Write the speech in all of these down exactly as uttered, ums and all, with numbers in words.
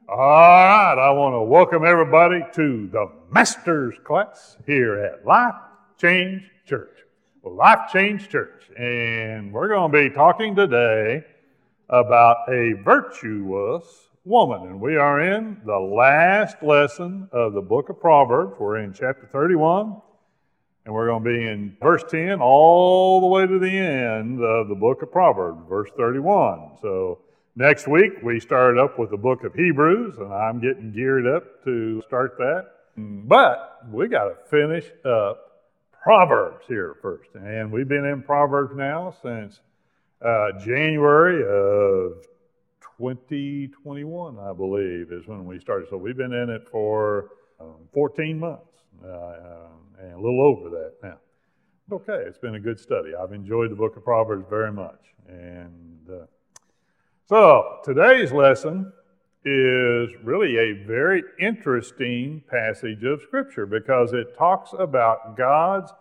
All right, I want to welcome everybody to the Master's Class here at Life Change Church. Life Change Church. And we're going to be talking today about a virtuous woman. And we are in the last lesson of the book of Proverbs. We're in chapter thirty-one. And we're going to be in verse ten all the way to the end of the book of Proverbs, verse thirty-one. So next week, we start up with the book of Hebrews, and I'm getting geared up to start that. But we got to finish up Proverbs here first. And we've been in Proverbs now since uh, January of twenty twenty-one, I believe, is when we started. So we've been in it for um, fourteen months, uh, and a little over that now. Okay, it's been a good study. I've enjoyed the book of Proverbs very much. And uh, So, today's lesson is really a very interesting passage of Scripture because it talks about God's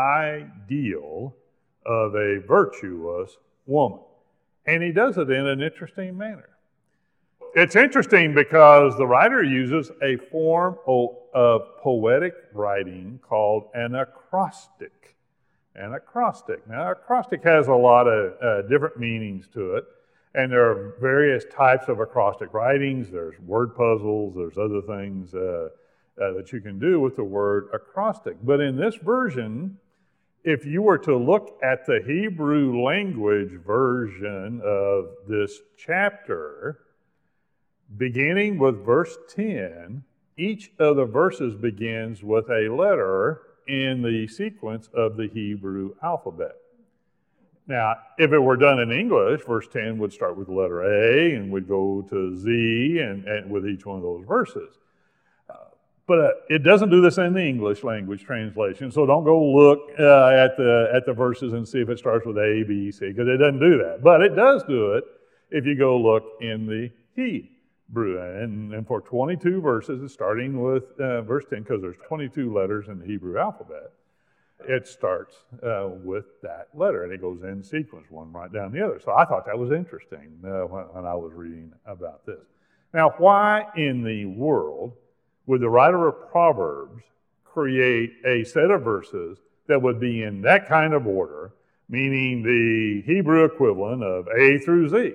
ideal of a virtuous woman. And he does it in an interesting manner. It's interesting because the writer uses a form of poetic writing called an acrostic. An acrostic. Now, acrostic has a lot of uh, different meanings to it. And there are various types of acrostic writings. There's word puzzles. There's other things uh, uh, that you can do with the word acrostic. But in this version, if you were to look at the Hebrew language version of this chapter, beginning with verse ten, each of the verses begins with a letter in the sequence of the Hebrew alphabet. Now, if it were done in English, verse ten would start with the letter A, and we'd go to Z, and, and with each one of those verses. Uh, but uh, it doesn't do this in the English language translation, so don't go look uh, at the at the verses and see if it starts with A, B, C, because it doesn't do that. But it does do it if you go look in the Hebrew. And, and for twenty-two verses, it's starting with uh, verse ten, because there's twenty-two letters in the Hebrew alphabet. It starts uh, with that letter, and it goes in sequence, one right down the other. So I thought that was interesting uh, when, when I was reading about this. Now, why in the world would the writer of Proverbs create a set of verses that would be in that kind of order, meaning the Hebrew equivalent of A through Z?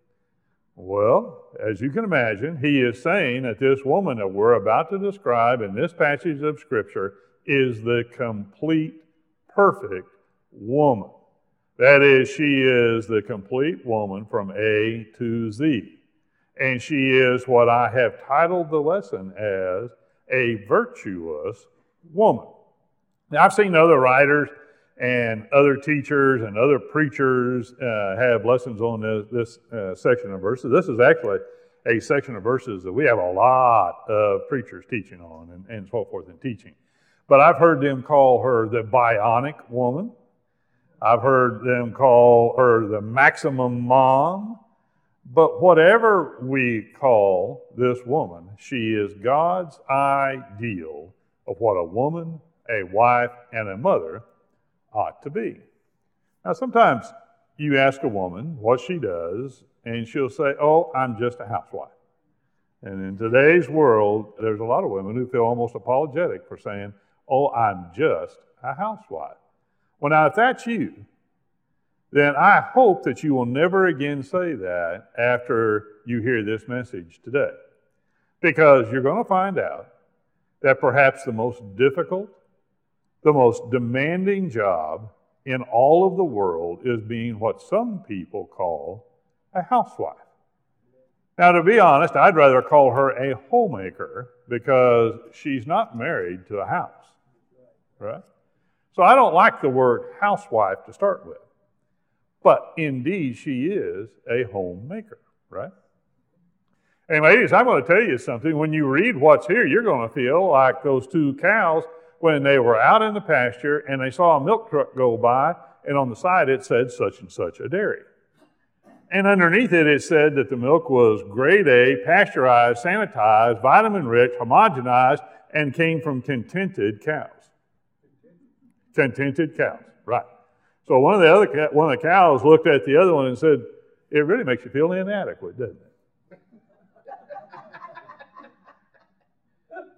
Well, as you can imagine, he is saying that this woman that we're about to describe in this passage of Scripture is the complete, perfect woman. That is, she is the complete woman from A to Z. And she is what I have titled the lesson as a virtuous woman. Now, I've seen other writers and other teachers and other preachers uh, have lessons on this, this uh, section of verses. This is actually a section of verses that we have a lot of preachers teaching on and, and so forth and teaching. But I've heard them call her the bionic woman. I've heard them call her the maximum mom. But whatever we call this woman, she is God's ideal of what a woman, a wife, and a mother ought to be. Now, sometimes you ask a woman what she does, and she'll say, oh, I'm just a housewife. And in today's world, there's a lot of women who feel almost apologetic for saying, oh, I'm just a housewife. Well, now, if that's you, then I hope that you will never again say that after you hear this message today. Because you're going to find out that perhaps the most difficult, the most demanding job in all of the world is being what some people call a housewife. Now, to be honest, I'd rather call her a homemaker because she's not married to a house. Right? So I don't like the word housewife to start with. But indeed, she is a homemaker, right? And ladies, I'm going to tell you something. When you read what's here, you're going to feel like those two cows when they were out in the pasture and they saw a milk truck go by, and on the side it said such and such a dairy. And underneath it, it said that the milk was grade A, pasteurized, sanitized, vitamin-rich, homogenized, and came from contented cows. Contented cows, right. So one of the other one of the cows looked at the other one and said, it really makes you feel inadequate, doesn't it?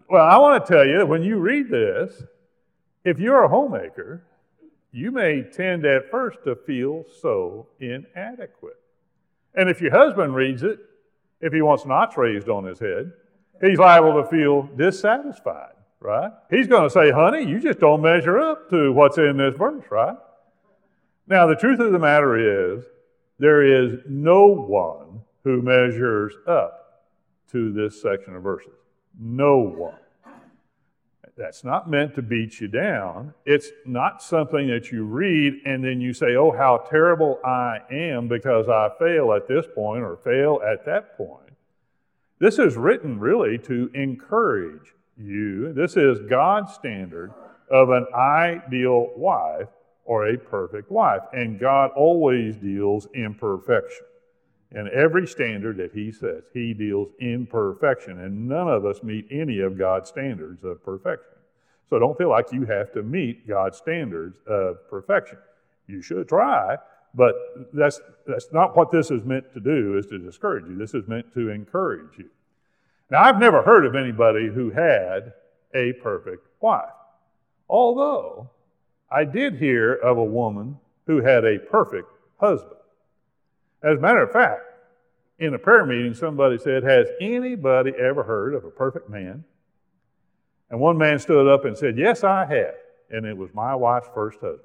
Well, I want to tell you that when you read this, if you're a homemaker, you may tend at first to feel so inadequate. And if your husband reads it, if he wants knots raised on his head, he's liable to feel dissatisfied, right? He's going to say, honey, you just don't measure up to what's in this verse, right? Now, the truth of the matter is, there is no one who measures up to this section of verses. No one. That's not meant to beat you down. It's not something that you read and then you say, oh, how terrible I am because I fail at this point or fail at that point. This is written really to encourage you. This is God's standard of an ideal wife or a perfect wife. And God always deals in perfection. In every standard that he sets, he deals in perfection. And none of us meet any of God's standards of perfection. So don't feel like you have to meet God's standards of perfection. You should try, but that's, that's not what this is meant to do, is to discourage you. This is meant to encourage you. Now, I've never heard of anybody who had a perfect wife. Although, I did hear of a woman who had a perfect husband. As a matter of fact, in a prayer meeting, somebody said, has anybody ever heard of a perfect man? And one man stood up and said, yes, I have. And it was my wife's first husband.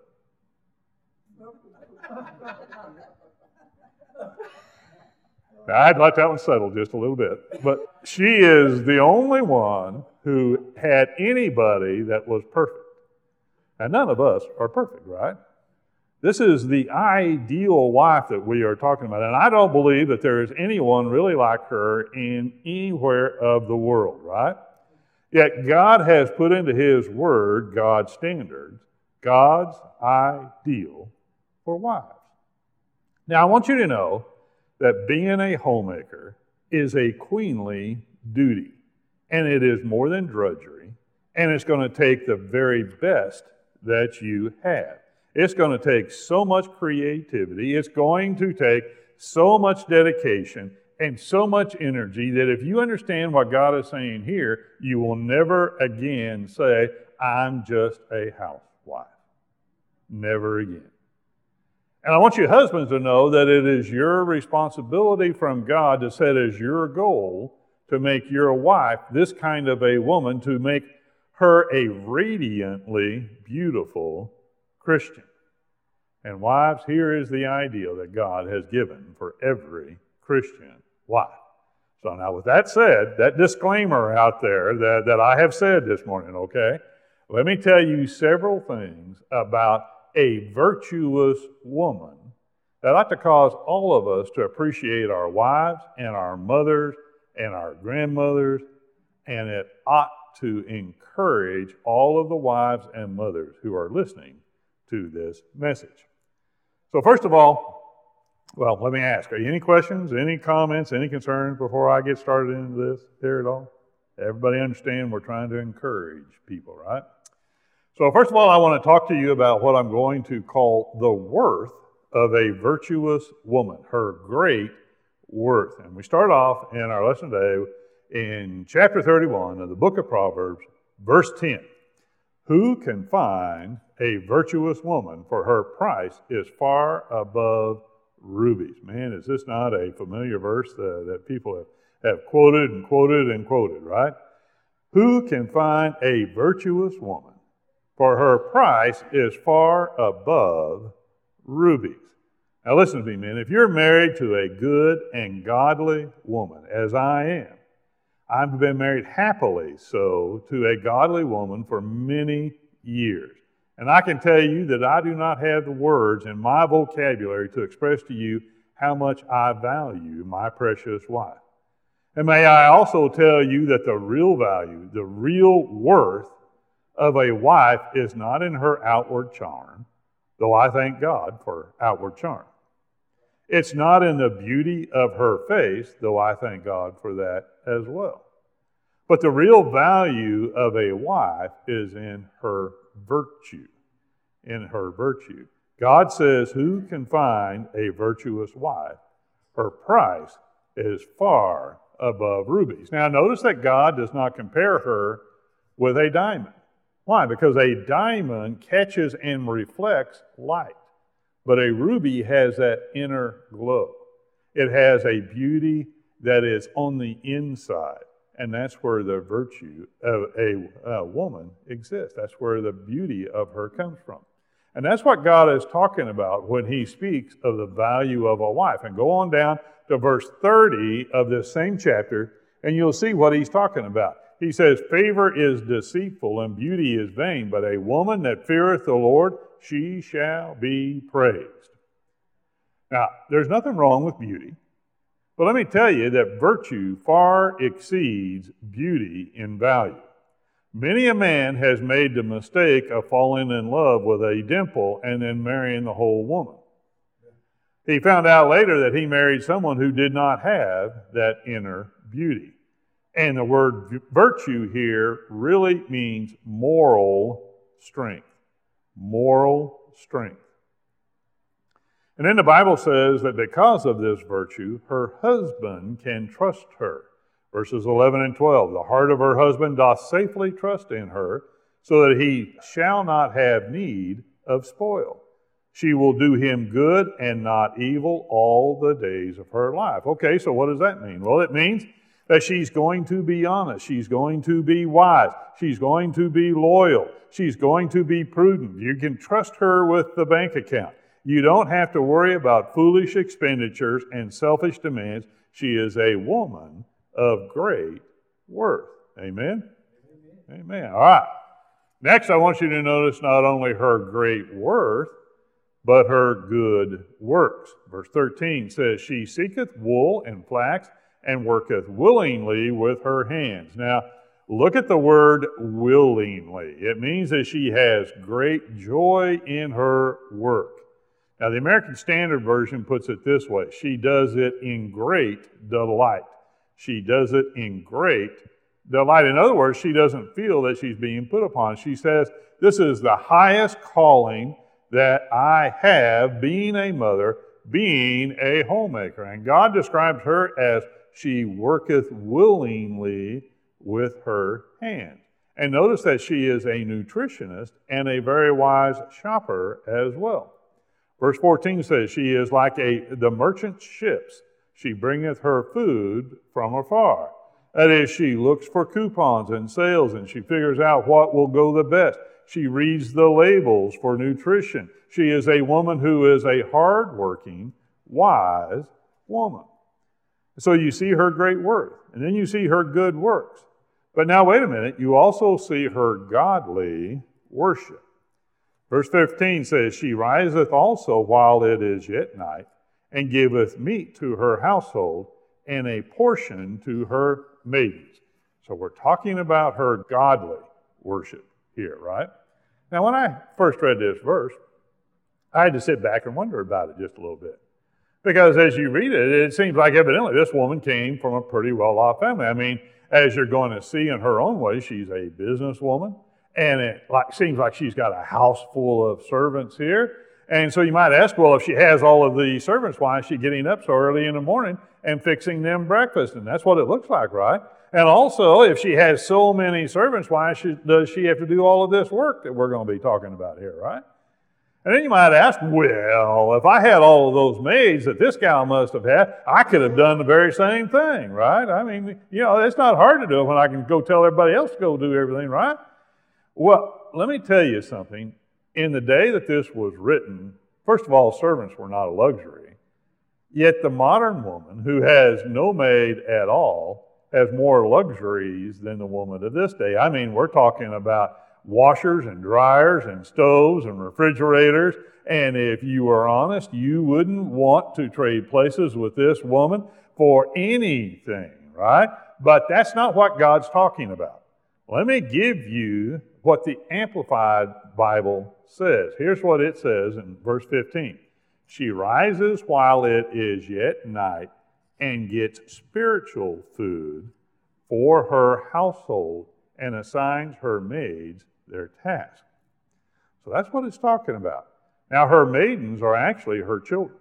Now, I'd let that one settle just a little bit. But she is the only one who had anybody that was perfect. And none of us are perfect, right? This is the ideal wife that we are talking about. And I don't believe that there is anyone really like her in anywhere of the world, right? Yet God has put into his word God's standards, God's ideal for wives. Now, I want you to know that being a homemaker is a queenly duty. And it is more than drudgery. And it's going to take the very best that you have. It's going to take so much creativity. It's going to take so much dedication and so much energy that if you understand what God is saying here, you will never again say, I'm just a housewife. Never again. And I want you husbands to know that it is your responsibility from God to set as your goal to make your wife this kind of a woman, to make her a radiantly beautiful Christian. And wives, here is the ideal that God has given for every Christian wife. So now with that said, that disclaimer out there that, that I have said this morning, okay, let me tell you several things about a virtuous woman that ought to cause all of us to appreciate our wives and our mothers and our grandmothers, and it ought to encourage all of the wives and mothers who are listening to this message. So first of all, well, let me ask, are you any questions, any comments, any concerns before I get started into this here at all? Everybody understand we're trying to encourage people, right? So first of all, I want to talk to you about what I'm going to call the worth of a virtuous woman, her great worth. And we start off in our lesson today in chapter thirty-one of the book of Proverbs, verse ten. Who can find a virtuous woman, for her price is far above rubies? Man, is this not a familiar verse that, that people have, have quoted and quoted and quoted, right? Who can find a virtuous woman, for her price is far above rubies? Now listen to me, men. If you're married to a good and godly woman, as I am, I've been married happily so to a godly woman for many years. And I can tell you that I do not have the words in my vocabulary to express to you how much I value my precious wife. And may I also tell you that the real value, the real worth of a wife is not in her outward charm, though I thank God for outward charm. It's not in the beauty of her face, though I thank God for that as well. But the real value of a wife is in her virtue, in her virtue. God says, who can find a virtuous wife? Her price is far above rubies. Now notice that God does not compare her with a diamond. Why? Because a diamond catches and reflects light. But a ruby has that inner glow. It has a beauty that is on the inside. And that's where the virtue of a, a woman exists. That's where the beauty of her comes from. And that's what God is talking about when he speaks of the value of a wife. And go on down to verse thirty of this same chapter, and you'll see what he's talking about. He says, favor is deceitful and beauty is vain, but a woman that feareth the Lord, she shall be praised. Now, there's nothing wrong with beauty. But let me tell you that virtue far exceeds beauty in value. Many a man has made the mistake of falling in love with a dimple and then marrying the whole woman. He found out later that he married someone who did not have that inner beauty. And the word virtue here really means moral strength. Moral strength. And then the Bible says that because of this virtue, her husband can trust her. Verses eleven and twelve, the heart of her husband doth safely trust in her, so that he shall not have need of spoil. She will do him good and not evil all the days of her life. Okay, so what does that mean? Well, it means that she's going to be honest. She's going to be wise. She's going to be loyal. She's going to be prudent. You can trust her with the bank account. You don't have to worry about foolish expenditures and selfish demands. She is a woman of great worth. Amen? Amen? Amen. All right. Next, I want you to notice not only her great worth, but her good works. Verse thirteen says, she seeketh wool and flax, and worketh willingly with her hands. Now, look at the word willingly. It means that she has great joy in her work. Now, the American Standard Version puts it this way. She does it in great delight. She does it in great delight. In other words, she doesn't feel that she's being put upon. She says, this is the highest calling that I have, being a mother, being a homemaker. And God describes her as she worketh willingly with her hands. And notice that she is a nutritionist and a very wise shopper as well. Verse fourteen says, she is like a the merchant ships. She bringeth her food from afar. That is, she looks for coupons and sales, and she figures out what will go the best. She reads the labels for nutrition. She is a woman who is a hardworking, wise woman. So you see her great worth, and then you see her good works. But now wait a minute, you also see her godly worship. Verse fifteen says, she riseth also while it is yet night, and giveth meat to her household, and a portion to her maidens. So we're talking about her godly worship here, right? Now, when I first read this verse, I had to sit back and wonder about it just a little bit. Because as you read it, it seems like evidently this woman came from a pretty well-off family. I mean, as you're going to see in her own way, she's a businesswoman, and it like seems like she's got a house full of servants here. And so you might ask, well, if she has all of the servants, why is she getting up so early in the morning and fixing them breakfast? And that's what it looks like, right? And also, if she has so many servants, why should, does she have to do all of this work that we're going to be talking about here, right? And then you might ask, well, if I had all of those maids that this gal must have had, I could have done the very same thing, right? I mean, you know, it's not hard to do it when I can go tell everybody else to go do everything, right? Well, let me tell you something. In the day that this was written, first of all, servants were not a luxury. Yet the modern woman, who has no maid at all, has more luxuries than the woman of this day. I mean, we're talking about washers and dryers and stoves and refrigerators. And if you are honest, you wouldn't want to trade places with this woman for anything, right? But that's not what God's talking about. Let me give you what the Amplified Bible says. Here's what it says in verse fifteen. She rises while it is yet night and gets spiritual food for her household and assigns her maids their task. So that's what it's talking about. Now, her maidens are actually her children.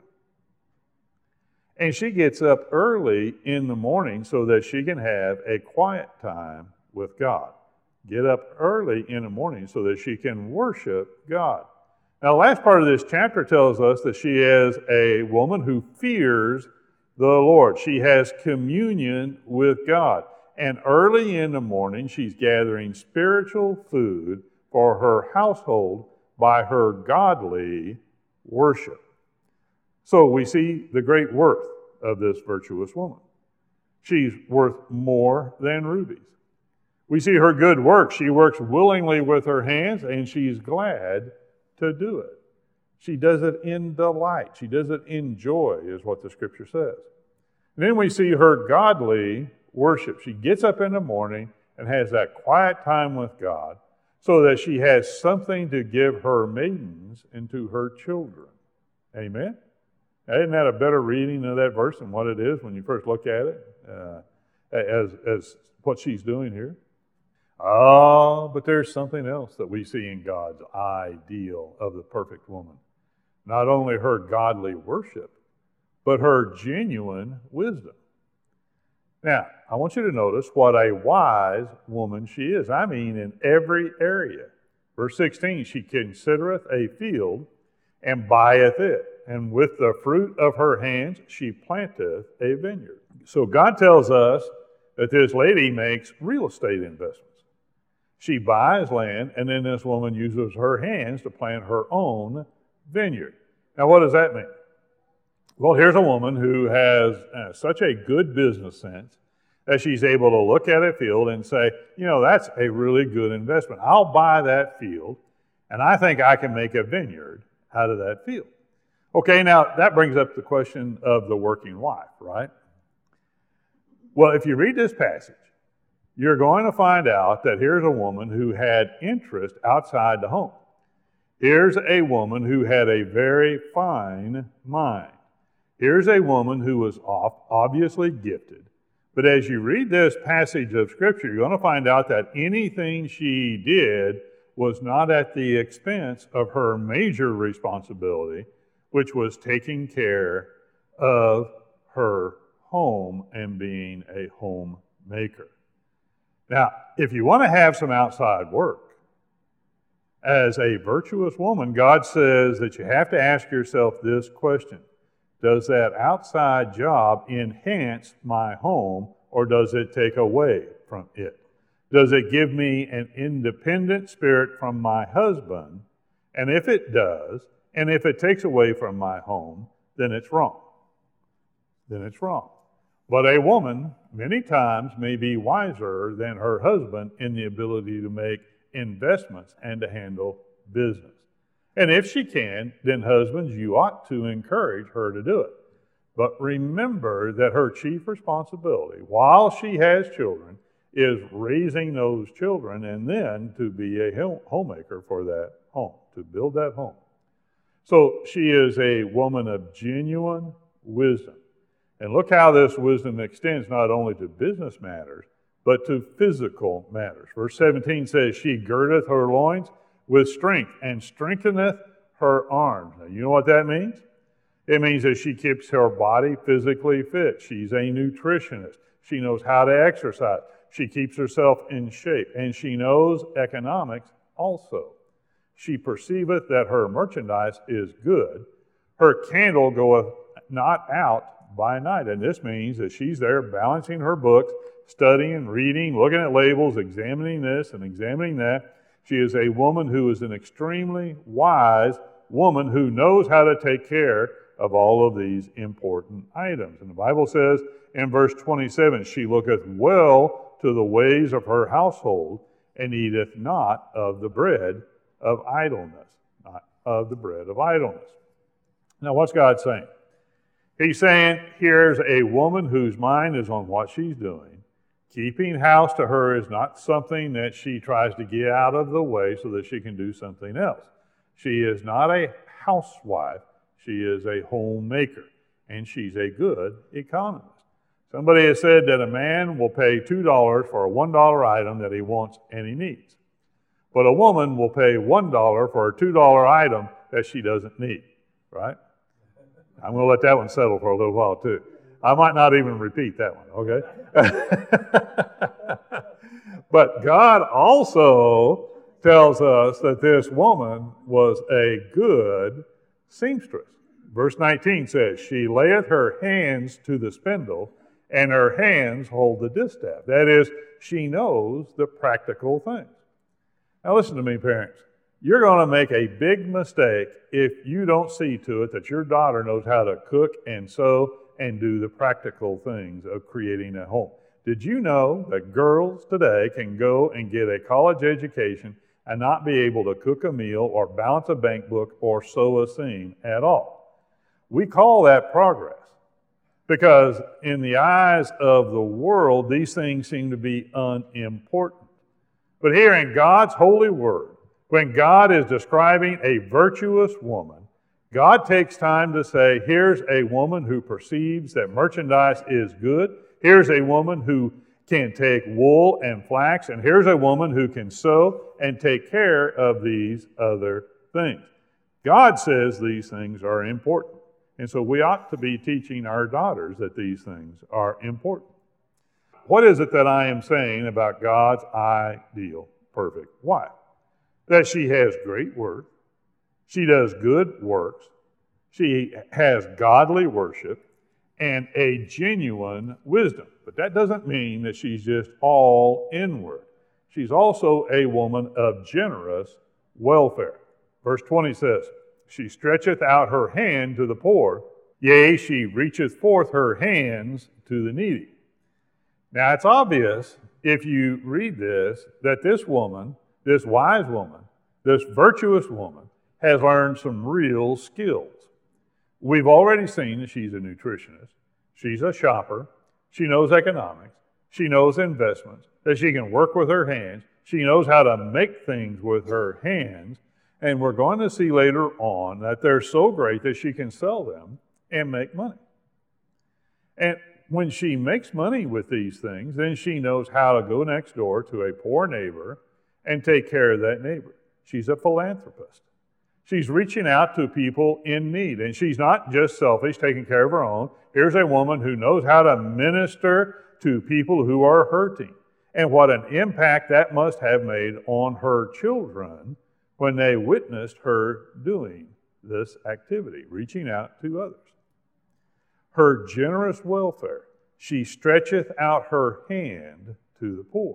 And she gets up early in the morning so that she can have a quiet time with God. get up early in the morning so that she can worship God. Now, the last part of this chapter tells us that she is a woman who fears the Lord. She has communion with God. And early in the morning, she's gathering spiritual food for her household by her godly worship. So we see the great worth of this virtuous woman. She's worth more than rubies. We see her good work. She works willingly with her hands, and she's glad to do it. She does it in delight. She does it in joy, is what the Scripture says. And then we see her godly worship. She gets up in the morning and has that quiet time with God so that she has something to give her maidens and to her children. Amen? Now, isn't that a better reading of that verse than what it is when you first look at it, uh, as, as what she's doing here? Oh, but there's something else that we see in God's ideal of the perfect woman. Not only her godly worship, but her genuine wisdom. Now, I want you to notice what a wise woman she is. I mean, in every area. Verse sixteen, she considereth a field and buyeth it, and with the fruit of her hands she planteth a vineyard. So God tells us that this lady makes real estate investments. She buys land, and then this woman uses her hands to plant her own vineyard. Now, what does that mean? Well, here's a woman who has uh, such a good business sense that she's able to look at a field and say, you know, that's a really good investment. I'll buy that field, and I think I can make a vineyard out of that field. Okay, now that brings up the question of the working wife, right? Well, if you read this passage, you're going to find out that here's a woman who had interest outside the home. Here's a woman who had a very fine mind. Here's a woman who was obviously gifted. But as you read this passage of Scripture, you're going to find out that anything she did was not at the expense of her major responsibility, which was taking care of her home and being a homemaker. Now, if you want to have some outside work, as a virtuous woman, God says that you have to ask yourself this question. Does that outside job enhance my home, or does it take away from it? Does it give me an independent spirit from my husband? And if it does, and if it takes away from my home, then it's wrong. Then it's wrong. But a woman, many times, may be wiser than her husband in the ability to make investments and to handle business. And if she can, then husbands, you ought to encourage her to do it. But remember that her chief responsibility, while she has children, is raising those children and then to be a homemaker for that home, to build that home. So she is a woman of genuine wisdom. And look how this wisdom extends not only to business matters, but to physical matters. Verse seventeen says, she girdeth her loins with strength and strengtheneth her arms. Now, you know what that means? It means that she keeps her body physically fit. She's a nutritionist. She knows how to exercise. She keeps herself in shape. And she knows economics also. She perceiveth that her merchandise is good. Her candle goeth not out by night. And this means that she's there balancing her books, studying, reading, looking at labels, examining this and examining that. She is a woman who is an extremely wise woman who knows how to take care of all of these important items. And the Bible says in verse twenty-seven, she looketh well to the ways of her household and eateth not of the bread of idleness. Not of the bread of idleness. Now, what's God saying? He's saying, here's a woman whose mind is on what she's doing. Keeping house to her is not something that she tries to get out of the way so that she can do something else. She is not a housewife. She is a homemaker, and she's a good economist. Somebody has said that a man will pay two dollars for a one dollar item that he wants and he needs. But a woman will pay one dollar for a two dollar item that she doesn't need, right? I'm going to let that one settle for a little while, too. I might not even repeat that one, okay? But God also tells us that this woman was a good seamstress. Verse nineteen says, she layeth her hands to the spindle, and her hands hold the distaff. That is, she knows the practical things. Now listen to me, parents. You're going to make a big mistake if you don't see to it that your daughter knows how to cook and sew and do the practical things of creating a home. Did you know that girls today can go and get a college education and not be able to cook a meal or balance a bank book or sew a seam at all? We call that progress because in the eyes of the world, these things seem to be unimportant. But here in God's holy word, when God is describing a virtuous woman, God takes time to say, here's a woman who perceives that merchandise is good. Here's a woman who can take wool and flax, and here's a woman who can sew and take care of these other things. God says these things are important, and so we ought to be teaching our daughters that these things are important. What is it that I am saying about God's ideal perfect wife? That she has great worth, she does good works, she has godly worship, and a genuine wisdom. But that doesn't mean that she's just all inward. She's also a woman of generous welfare. Verse twenty says, she stretcheth out her hand to the poor, yea, she reacheth forth her hands to the needy. Now it's obvious if you read this that this woman, this wise woman, this virtuous woman, has learned some real skills. We've already seen that she's a nutritionist. She's a shopper. She knows economics. She knows investments, that she can work with her hands. She knows how to make things with her hands. And we're going to see later on that they're so great that she can sell them and make money. And when she makes money with these things, then she knows how to go next door to a poor neighbor and take care of that neighbor. She's a philanthropist. She's reaching out to people in need, and she's not just selfish, taking care of her own. Here's a woman who knows how to minister to people who are hurting, and what an impact that must have made on her children when they witnessed her doing this activity, reaching out to others. Her generous welfare, she stretcheth out her hand to the poor.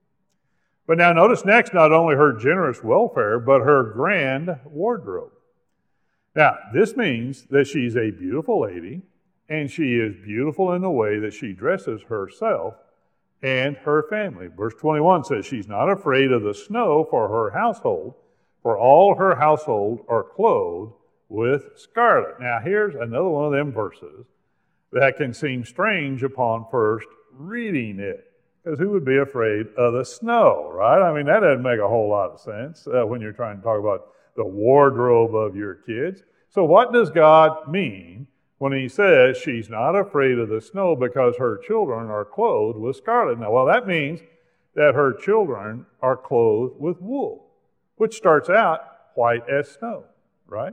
But now notice next, not only her generous welfare, but her grand wardrobe. Now, this means that she's a beautiful lady, and she is beautiful in the way that she dresses herself and her family. Verse twenty-one says, she's not afraid of the snow for her household, for all her household are clothed with scarlet. Now, here's another one of them verses that can seem strange upon first reading it. Because who would be afraid of the snow, right? I mean, that doesn't make a whole lot of sense uh, when you're trying to talk about the wardrobe of your kids. So what does God mean when he says she's not afraid of the snow because her children are clothed with scarlet? Now, well, that means that her children are clothed with wool, which starts out white as snow, right?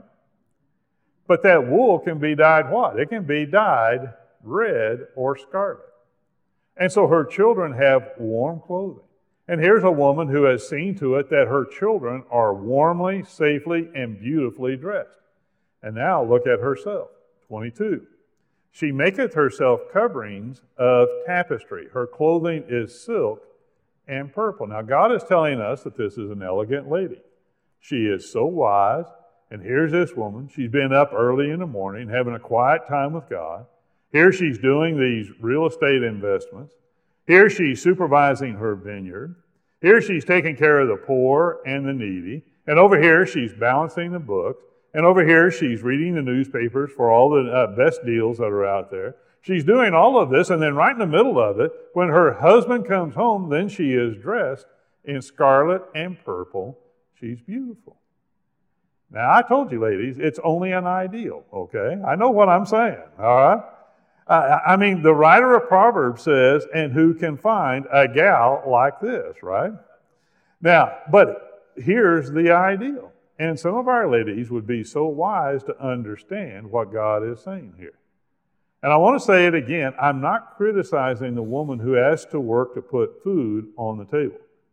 But that wool can be dyed what? It can be dyed red or scarlet. And so her children have warm clothing. And here's a woman who has seen to it that her children are warmly, safely, and beautifully dressed. And now look at herself. twenty-two. She maketh herself coverings of tapestry. Her clothing is silk and purple. Now God is telling us that this is an elegant lady. She is so wise. And here's this woman. She's been up early in the morning, having a quiet time with God. Here she's doing these real estate investments. Here she's supervising her vineyard. Here she's taking care of the poor and the needy. And over here she's balancing the books. And over here she's reading the newspapers for all the uh, best deals that are out there. She's doing all of this, and then right in the middle of it, when her husband comes home, then she is dressed in scarlet and purple. She's beautiful. Now, I told you, ladies, it's only an ideal, okay? I know what I'm saying, all right? Uh, I mean, the writer of Proverbs says, and who can find a gal like this, right? Now, but here's the ideal. And some of our ladies would be so wise to understand what God is saying here. And I want to say it again, I'm not criticizing the woman who has to work to put food on the table.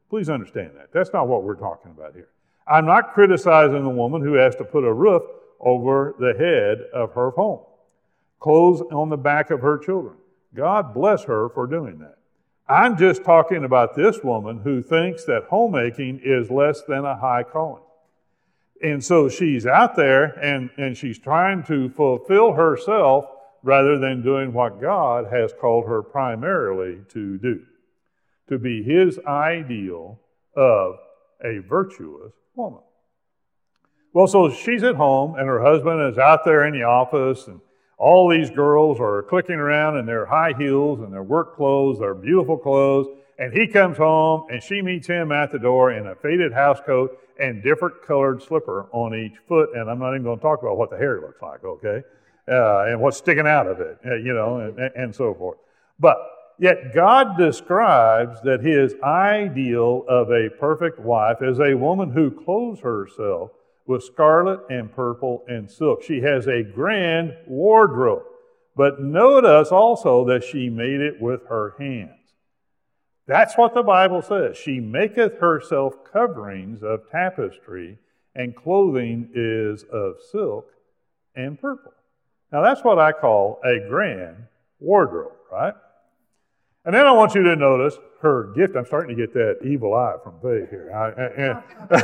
Please understand that. That's not what we're talking about here. I'm not criticizing the woman who has to put a roof over the head of her home, clothes on the back of her children. God bless her for doing that. I'm just talking about this woman who thinks that homemaking is less than a high calling. And so she's out there and, and she's trying to fulfill herself rather than doing what God has called her primarily to do, to be His ideal of a virtuous woman. Well, so she's at home and her husband is out there in the office, and all these girls are clicking around in their high heels and their work clothes, their beautiful clothes, and he comes home and she meets him at the door in a faded house coat and different colored slipper on each foot, and I'm not even going to talk about what the hair looks like, okay, uh, and what's sticking out of it, uh, you know, and, and so forth. But yet God describes that His ideal of a perfect wife is a woman who clothes herself with scarlet and purple and silk. She has a grand wardrobe. But notice also that she made it with her hands. That's what the Bible says. She maketh herself coverings of tapestry, and clothing is of silk and purple. Now that's what I call a grand wardrobe, right? And then I want you to notice her gift. I'm starting to get that evil eye from Faith here. I, and,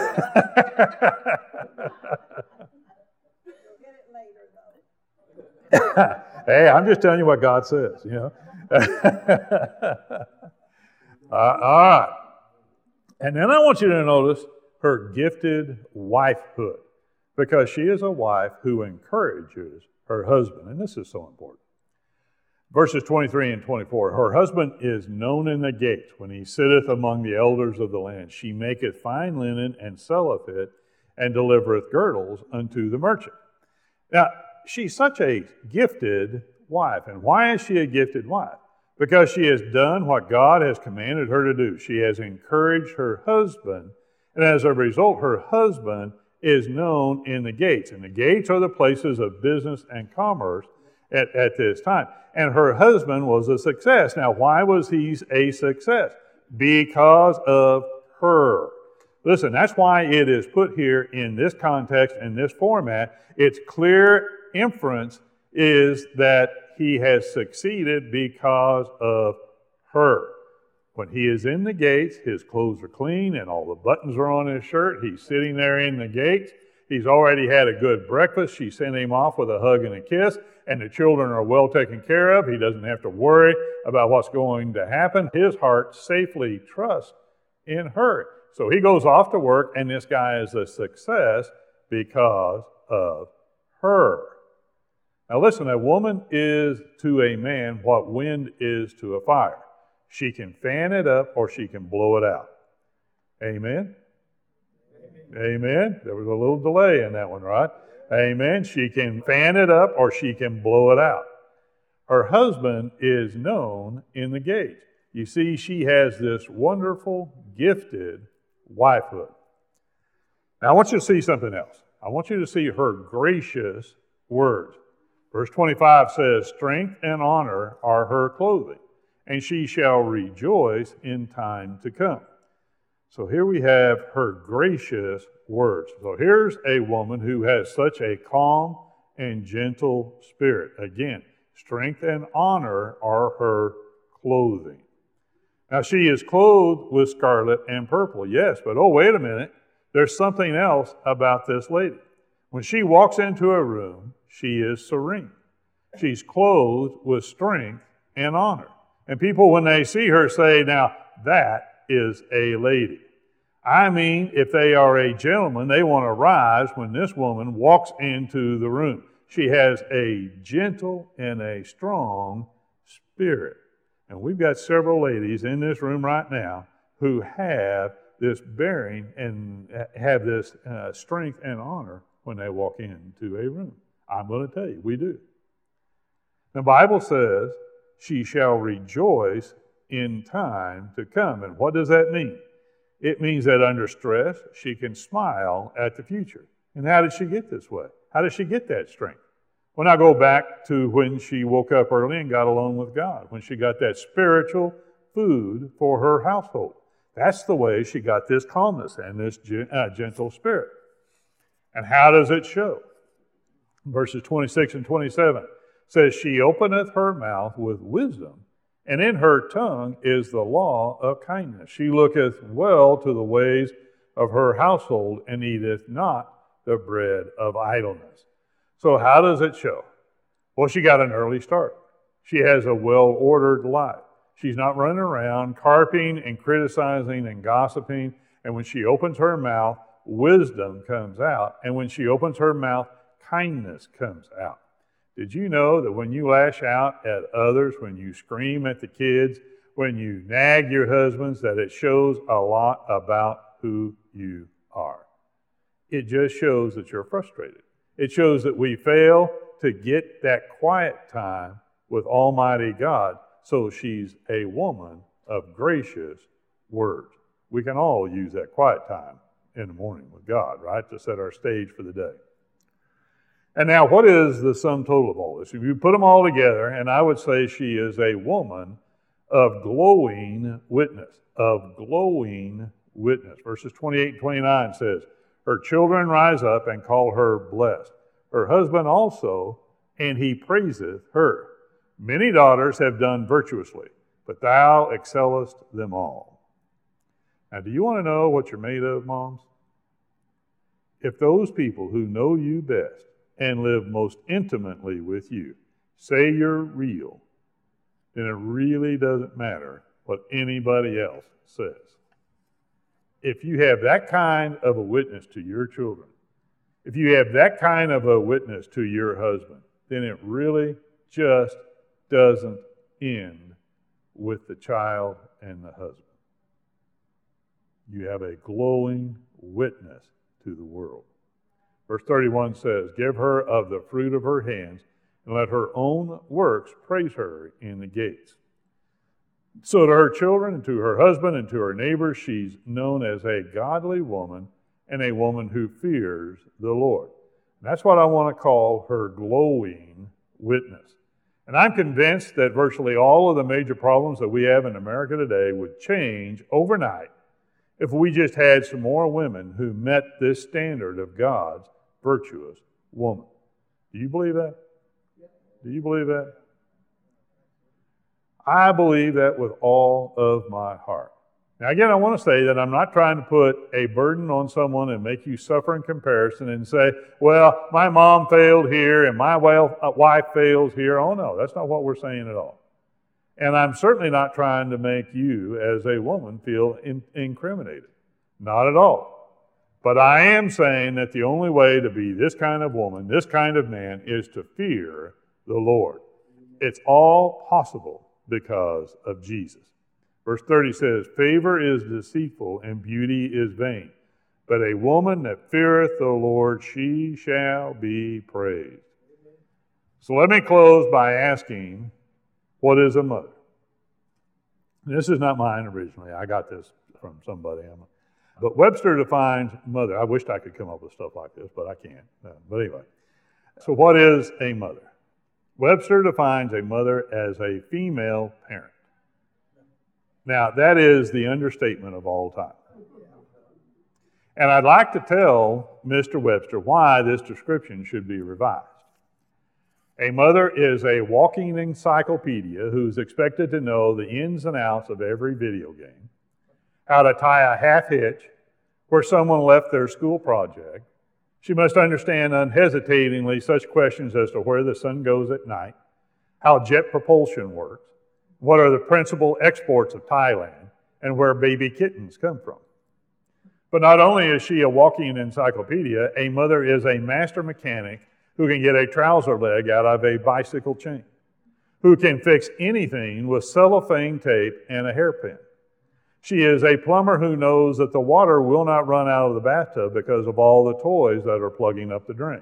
hey, I'm just telling you what God says, you know. uh, all right. And then I want you to notice her gifted wifehood, because she is a wife who encourages her husband. And this is so important. Verses twenty-three and twenty-four, her husband is known in the gates when he sitteth among the elders of the land. She maketh fine linen and selleth it, and delivereth girdles unto the merchant. Now, she's such a gifted wife. And why is she a gifted wife? Because she has done what God has commanded her to do. She has encouraged her husband, and as a result, her husband is known in the gates. And the gates are the places of business and commerce At, at this time. And her husband was a success. Now, why was he a success? Because of her. Listen, that's why it is put here in this context, in this format. Its clear inference is that he has succeeded because of her. When he is in the gates, his clothes are clean and all the buttons are on his shirt. He's sitting there in the gates. He's already had a good breakfast. She sent him off with a hug and a kiss, and the children are well taken care of. He doesn't have to worry about what's going to happen. His heart safely trusts in her. So he goes off to work, and this guy is a success because of her. Now listen, a woman is to a man what wind is to a fire. She can fan it up or she can blow it out. Amen? Amen. There was a little delay in that one, right? Amen. She can fan it up or she can blow it out. Her husband is known in the gate. You see, she has this wonderful, gifted wifehood. Now, I want you to see something else. I want you to see her gracious words. Verse twenty-five says, strength and honor are her clothing, and she shall rejoice in time to come. So here we have her gracious words. So here's a woman who has such a calm and gentle spirit. Again, strength and honor are her clothing. Now she is clothed with scarlet and purple, yes, but oh, wait a minute. There's something else about this lady. When she walks into a room, she is serene. She's clothed with strength and honor. And people, when they see her, say, now, that is a lady. I mean, if they are a gentleman, they want to rise when this woman walks into the room. She has a gentle and a strong spirit. And we've got several ladies in this room right now who have this bearing and have this uh, strength and honor when they walk into a room. I'm going to tell you, we do. The Bible says, she shall rejoice in time to come. And what does that mean? It means that under stress, she can smile at the future. And how did she get this way? How did she get that strength? When I go back to when she woke up early and got alone with God, when she got that spiritual food for her household. That's the way she got this calmness and this uh, gentle spirit. And how does it show? Verses twenty-six and twenty-seven says, she openeth her mouth with wisdom, and in her tongue is the law of kindness. She looketh well to the ways of her household, and eateth not the bread of idleness. So how does it show? Well, she got an early start. She has a well-ordered life. She's not running around carping and criticizing and gossiping. And when she opens her mouth, wisdom comes out. And when she opens her mouth, kindness comes out. Did you know that when you lash out at others, when you scream at the kids, when you nag your husbands, that it shows a lot about who you are? It just shows that you're frustrated. It shows that we fail to get that quiet time with Almighty God. So she's a woman of gracious words. We can all use that quiet time in the morning with God, right, to set our stage for the day. And now, what is the sum total of all this? If you put them all together, and I would say she is a woman of glowing witness, of glowing witness. Verses twenty-eight and twenty-nine says, her children rise up and call her blessed. Her husband also, and he praiseth her. Many daughters have done virtuously, but thou excellest them all. Now, do you want to know what you're made of, moms? If those people who know you best and live most intimately with you say you're real, then it really doesn't matter what anybody else says. If you have that kind of a witness to your children, if you have that kind of a witness to your husband, then it really just doesn't end with the child and the husband. You have a glowing witness to the world. Verse thirty-one says, give her of the fruit of her hands, and let her own works praise her in the gates. So to her children, and to her husband, and to her neighbors, she's known as a godly woman and a woman who fears the Lord. And that's what I want to call her glowing witness. And I'm convinced that virtually all of the major problems that we have in America today would change overnight if we just had some more women who met this standard of God's virtuous woman. Do you believe that? Do you believe that? I believe that with all of my heart. Now, again, I want to say that I'm not trying to put a burden on someone and make you suffer in comparison and say, well, my mom failed here and my wife fails here. Oh, no, that's not what we're saying at all. And I'm certainly not trying to make you as a woman feel in- incriminated. Not at all. But I am saying that the only way to be this kind of woman, this kind of man, is to fear the Lord. It's all possible because of Jesus. Verse thirty says, favor is deceitful and beauty is vain, but a woman that feareth the Lord, she shall be praised. So let me close by asking, what is a mother? This is not mine originally. I got this from somebody. But Webster defines mother. I wished I could come up with stuff like this, but I can't. But anyway, so what is a mother? Webster defines a mother as a female parent. Now, that is the understatement of all time. And I'd like to tell Mister Webster why this description should be revised. A mother is a walking encyclopedia who's expected to know the ins and outs of every video game, how to tie a half hitch, where someone left their school project. She must understand unhesitatingly such questions as to where the sun goes at night, how jet propulsion works, what are the principal exports of Thailand, and where baby kittens come from. But not only is she a walking encyclopedia, a mother is a master mechanic who can get a trouser leg out of a bicycle chain, who can fix anything with cellophane tape and a hairpin. She is a plumber who knows that the water will not run out of the bathtub because of all the toys that are plugging up the drain.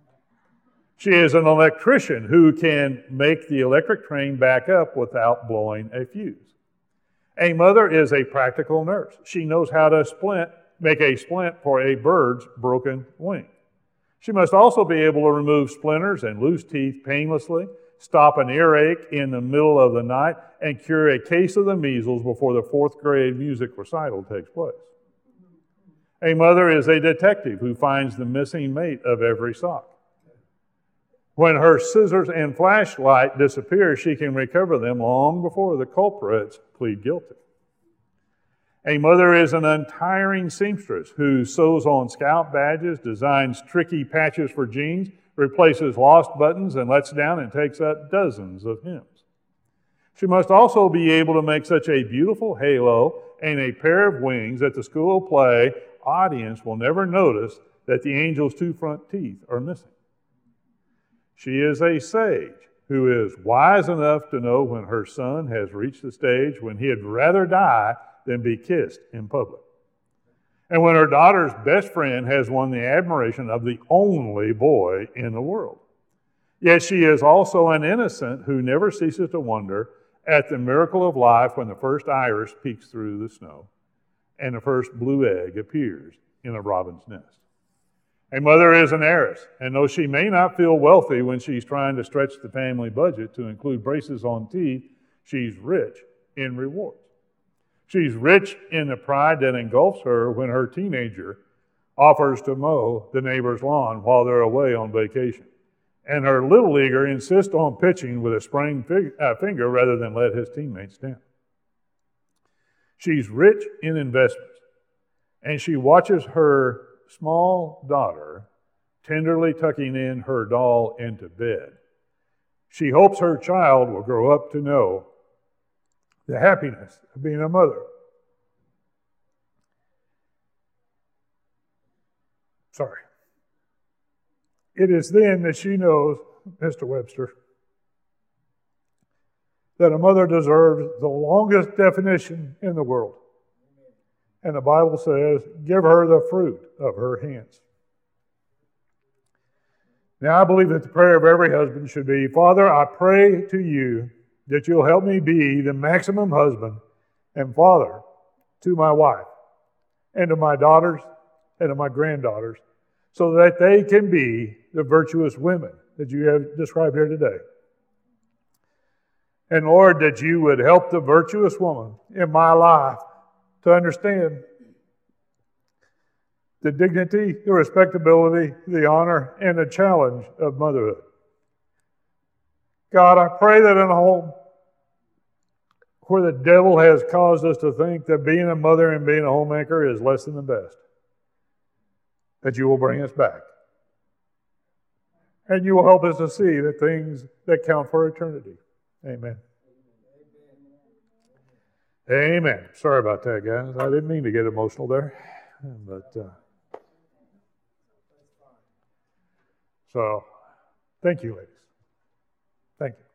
She is an electrician who can make the electric train back up without blowing a fuse. A mother is a practical nurse. She knows how to splint, make a splint for a bird's broken wing. She must also be able to remove splinters and loose teeth painlessly. stop an earache in the middle of the night, and cure a case of the measles before the fourth grade music recital takes place. A mother is a detective who finds the missing mate of every sock. When her scissors and flashlight disappear, she can recover them long before the culprits plead guilty. A mother is an untiring seamstress who sews on scout badges, designs tricky patches for jeans, replaces lost buttons, and lets down and takes up dozens of hymns. She must also be able to make such a beautiful halo and a pair of wings that the school play audience will never notice that the angel's two front teeth are missing. She is a sage who is wise enough to know when her son has reached the stage when he'd rather die than be kissed in public. And when her daughter's best friend has won the admiration of the only boy in the world. Yet she is also an innocent who never ceases to wonder at the miracle of life when the first iris peeks through the snow and the first blue egg appears in a robin's nest. A mother is an heiress, and though she may not feel wealthy when she's trying to stretch the family budget to include braces on teeth, she's rich in rewards. She's rich in the pride that engulfs her when her teenager offers to mow the neighbor's lawn while they're away on vacation. And her little leaguer insists on pitching with a sprained fig- uh, finger rather than let his teammates down. She's rich in investments, and she watches her small daughter tenderly tucking in her doll into bed. She hopes her child will grow up to know the happiness of being a mother. Sorry. It is then that she knows, Mister Webster, that a mother deserves the longest definition in the world. And the Bible says, give her the fruit of her hands. Now, I believe that the prayer of every husband should be, Father, I pray to you that you'll help me be the maximum husband and father to my wife and to my daughters and to my granddaughters so that they can be the virtuous women that you have described here today. And Lord, that you would help the virtuous woman in my life to understand the dignity, the respectability, the honor, and the challenge of motherhood. God, I pray that in a home where the devil has caused us to think that being a mother and being a homemaker is less than the best, that you will bring us back. And you will help us to see the things that count for eternity. Amen. Amen. Sorry about that, guys. I didn't mean to get emotional there. But uh, so, thank you, ladies. Thank you.